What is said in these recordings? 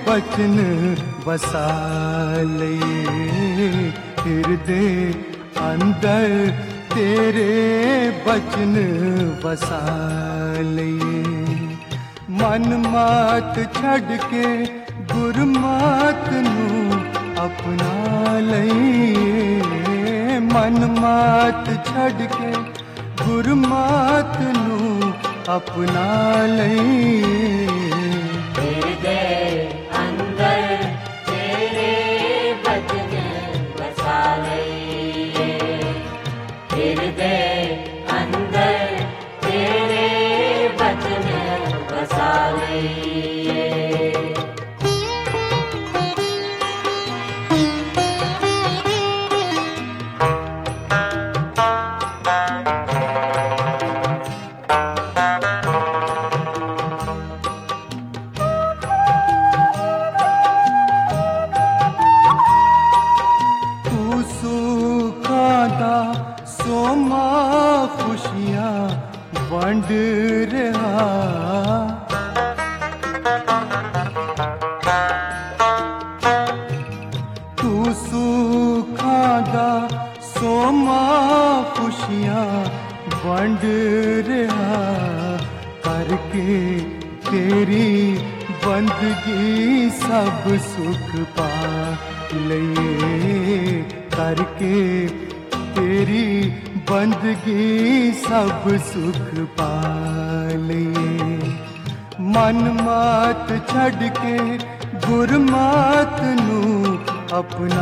बचन वसा लइए हिरदे अंदर तेरे बचन वसा लइए। मन मात छड़ के गुरमात नू अपना लइए। मन मात छड़ के गुरमात नू अपना लइए। हिरदे अंदर तेरे बचन वसा लइए। हिरदे अंदर तेरे बचन वसा लइए। सोमा खुशियां वंड रहा। तू सुखा दा सोमा खुशियां वंड रहा। करके तेरी बंदगी सब सुख पा लइए। करके तेरी बंदगी सब सुख पा लइए। मन मात छड़ के गुरमात नू अपना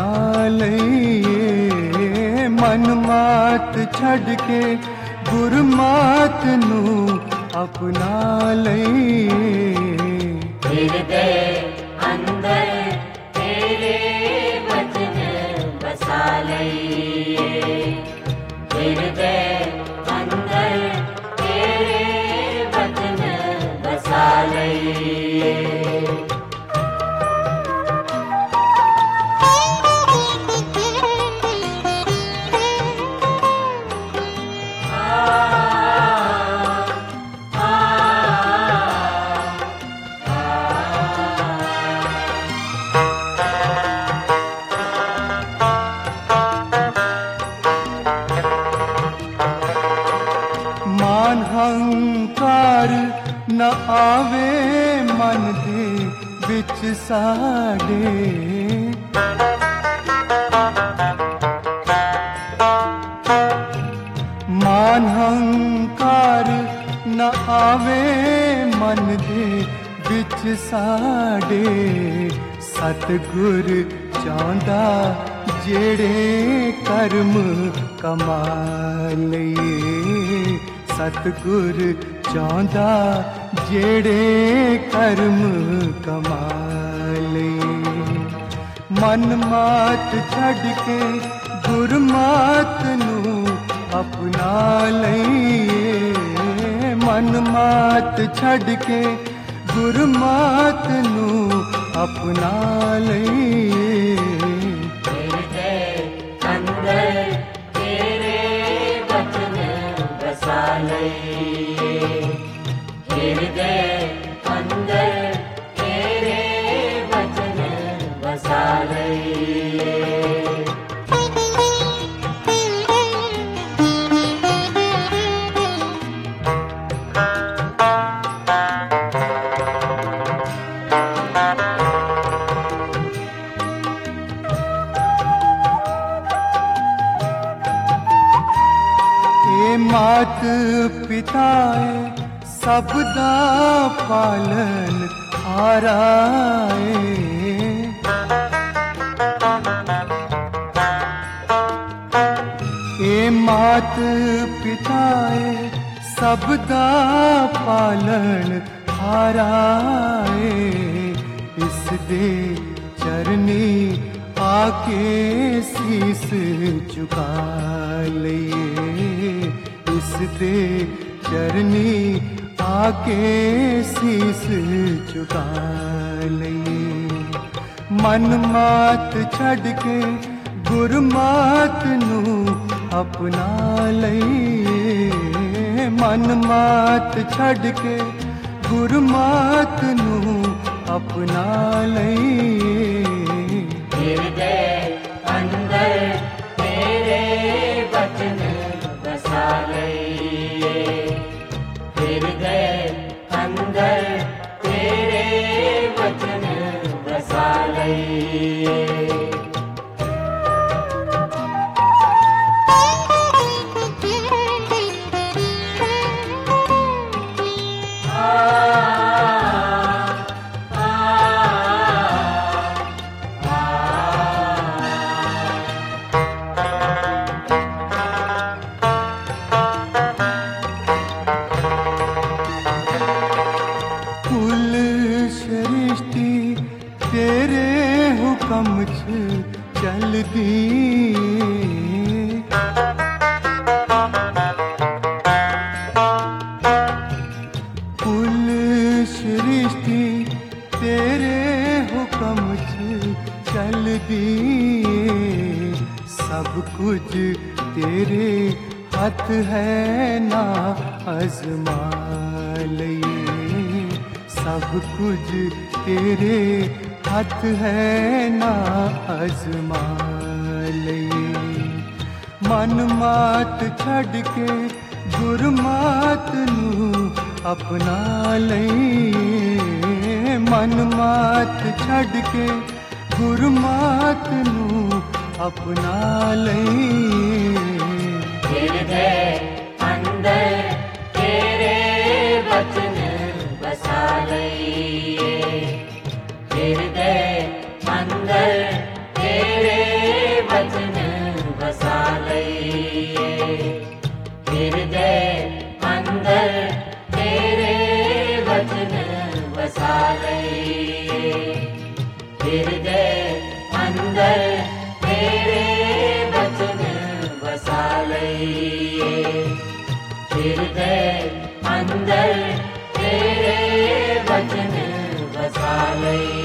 लइए। मन मात छड़ के गुरमात नू अपना लइए। हिरदे अंदर तेरे बचन बसा लइए। हिरदे अंदर तेरे बचन बसा लइए। मान हंकार न आवे मन दे विच साडे। मान हंकार न आवे मन दे विच साडे। सतगुर चांदा जेड़े कर्म कमा लइए। सतगुर चांदा जेड़े कर्म कमा लइए। मन मात छड़ के गुरमात नू अपना लइए। मन मात छड़ के गुरमात नू अपना लइए। हिरदे अंदर तेरे बचन बसा लइए। हिरदे अंदर तेरे बचन बसा लइए। मात पिताए सब दा पालन हाराए। ए मात पिताए सब दा पालन हाराए। इस दे चरनी आके शीस झुका लइए। इस दे चरनी आके शीस झुका लइए। मन मात छड़ के गुरमात नू अपना लइए। मन मात छड़ के गुरमात नू अपना लइए। हृदय अंदर तेरे वचन बसा लइए। हृदय अंदर तेरे वचन बसा लइए। कुल सृष्टि तेरे हुक्म च चलदी। कुल सृष्टि तेरे हुक्म च चलदी। सब कुछ तेरे हथ है ना आजमा लइए। सब कुछ तेरे हथ है ना आजमा लइए। मन मात छड़ के गुरमात नू अपना लइए। मन मात छड़ के गुरमात नू अपना लइए। हृदय अंदर तेरे वचन बसा लइए। हृदय अंदर तेरे वचन बसा लइए। हृदय अंदर तेरे वचन बसा लइए। हृदय अंदर तेरे वचन बसा लइए। हृदय अंदर तेरे वचन बसा लइए।